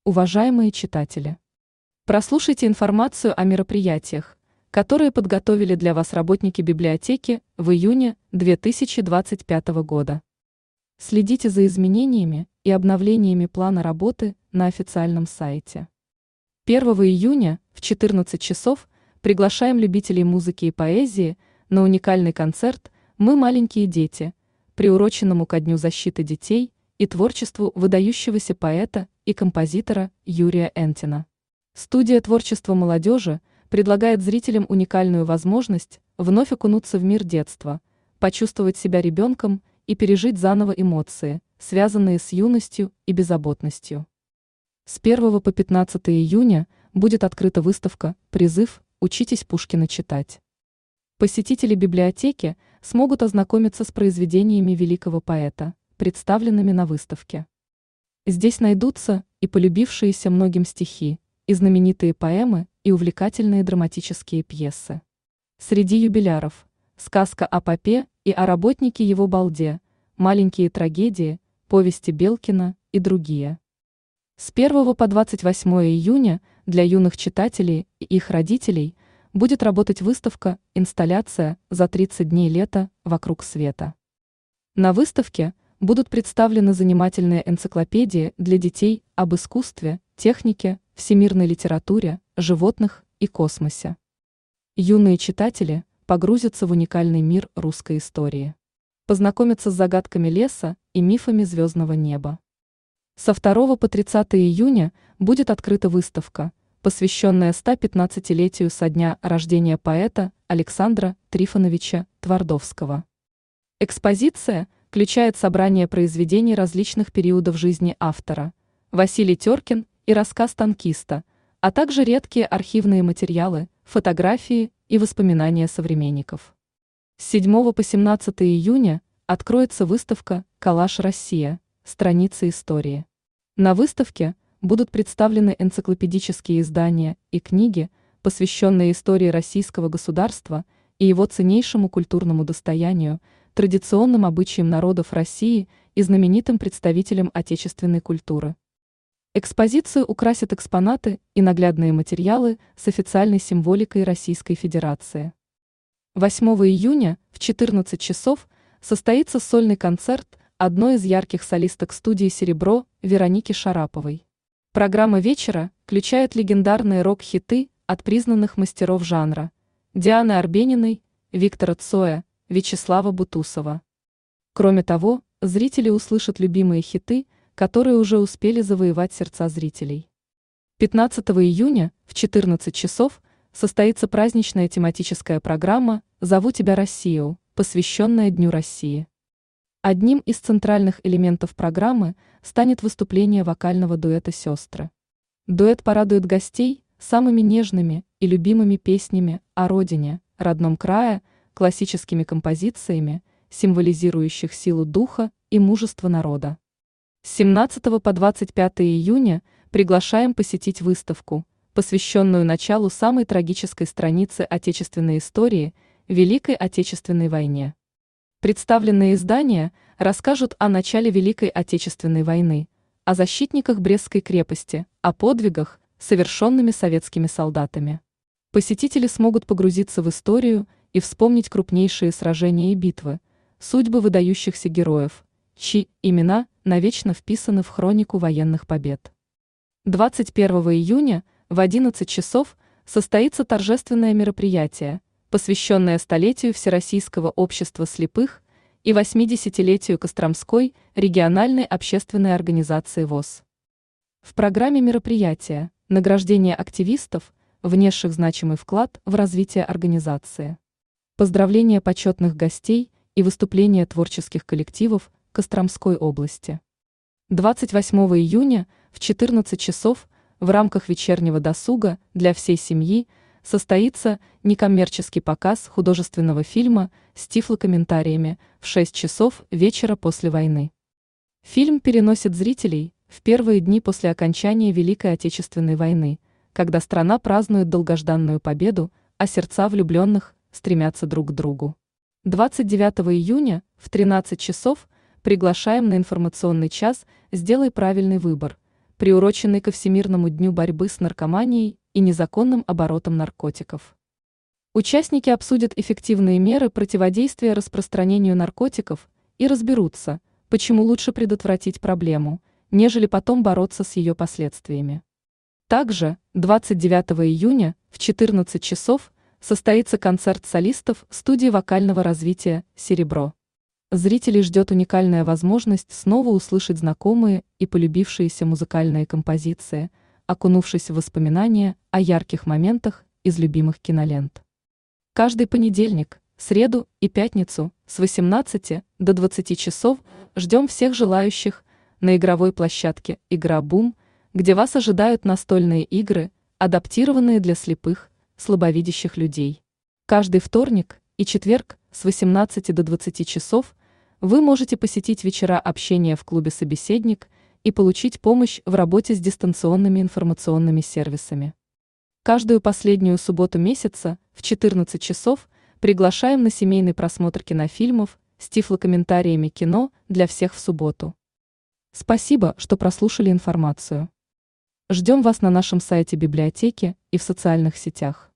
Уважаемые читатели, прослушайте информацию о мероприятиях, которые подготовили для вас работники библиотеки в июне 2025 года. Следите за изменениями и обновлениями плана работы на официальном сайте. 1 июня в 14 часов приглашаем любителей музыки и поэзии на уникальный концерт «Мы маленькие дети», приуроченному ко Дню защиты детей и творчеству выдающегося поэта и композитора Юрия Энтина. Студия творчества молодежи предлагает зрителям уникальную возможность вновь окунуться в мир детства, почувствовать себя ребенком и пережить заново эмоции, связанные с юностью и беззаботностью. С 1 по 15 июня будет открыта выставка «Призыв. Учитесь Пушкина читать». Посетители библиотеки смогут ознакомиться с произведениями великого поэта, представленными на выставке. Здесь найдутся и полюбившиеся многим стихи, и знаменитые поэмы, и увлекательные драматические пьесы. Среди юбиляров сказка о попе и о работнике его балде, маленькие трагедии, повести Белкина и другие. С 1 по 28 июня для юных читателей и их родителей будет работать выставка «Инсталляция за 30 дней лета вокруг света». На выставке будут представлены занимательные энциклопедии для детей об искусстве, технике, всемирной литературе, животных и космосе. Юные читатели погрузятся в уникальный мир русской истории, познакомятся с загадками леса и мифами звездного неба. Со 2 по 30 июня будет открыта выставка, посвященная 115-летию со дня рождения поэта Александра Трифоновича Твардовского. Экспозиция включает собрание произведений различных периодов жизни автора, Василий Теркин и рассказ танкиста, а также редкие архивные материалы, фотографии и воспоминания современников. С 7 по 17 июня откроется выставка «Коллаж Россия. Страницы истории». На выставке будут представлены энциклопедические издания и книги, посвященные истории российского государства и его ценнейшему культурному достоянию, традиционным обычаям народов России и знаменитым представителям отечественной культуры. Экспозицию украсят экспонаты и наглядные материалы с официальной символикой Российской Федерации. 8 июня в 14 часов состоится сольный концерт одной из ярких солисток студии «Серебро» Вероники Шараповой. Программа вечера включает легендарные рок-хиты от признанных мастеров жанра Дианы Арбениной, Виктора Цоя, Вячеслава Бутусова. Кроме того, зрители услышат любимые хиты, которые уже успели завоевать сердца зрителей. 15 июня в 14 часов состоится праздничная тематическая программа «Зову тебя, Россию», посвященная Дню России. Одним из центральных элементов программы станет выступление вокального дуэта «Сестры». Дуэт порадует гостей самыми нежными и любимыми песнями о родине, родном крае, классическими композициями, символизирующих силу духа и мужество народа. С 17 по 25 июня приглашаем посетить выставку, посвященную началу самой трагической страницы отечественной истории – Великой Отечественной войне. Представленные издания расскажут о начале Великой Отечественной войны, о защитниках Брестской крепости, о подвигах, совершенными советскими солдатами. Посетители смогут погрузиться в историю и вспомнить крупнейшие сражения и битвы, судьбы выдающихся героев, чьи имена навечно вписаны в хронику военных побед. 21 июня в 11 часов состоится торжественное мероприятие, посвященное столетию Всероссийского общества слепых и 80-летию Костромской региональной общественной организации ВОС. В программе мероприятия награждение активистов, внесших значимый вклад в развитие организации, поздравления почетных гостей и выступления творческих коллективов Костромской области. 28 июня в 14 часов в рамках вечернего досуга для всей семьи состоится некоммерческий показ художественного фильма с тифлокомментариями в 6 часов вечера после войны. Фильм переносит зрителей в первые дни после окончания Великой Отечественной войны, когда страна празднует долгожданную победу, а сердца влюбленных стремятся друг к другу. 29 июня в 13 часов приглашаем на информационный час «Сделай правильный выбор», приуроченный ко Всемирному дню борьбы с наркоманией и незаконным оборотом наркотиков. Участники обсудят эффективные меры противодействия распространению наркотиков и разберутся, почему лучше предотвратить проблему, нежели потом бороться с ее последствиями. Также 29 июня в 14 часов состоится концерт солистов студии вокального развития «Серебро». Зрителей ждет уникальная возможность снова услышать знакомые и полюбившиеся музыкальные композиции, окунувшись в воспоминания о ярких моментах из любимых кинолент. Каждый понедельник, среду и пятницу с 18 до 20 часов ждем всех желающих на игровой площадке «Игра Бум», где вас ожидают настольные игры, адаптированные для слепых, слабовидящих людей. Каждый вторник и четверг с 18 до 20 часов вы можете посетить вечера общения в клубе «Собеседник» и получить помощь в работе с дистанционными информационными сервисами. Каждую последнюю субботу месяца в 14 часов приглашаем на семейный просмотр кинофильмов с тифлокомментариями кино для всех в субботу. Спасибо, что прослушали информацию. Ждем вас на нашем сайте библиотеки и в социальных сетях.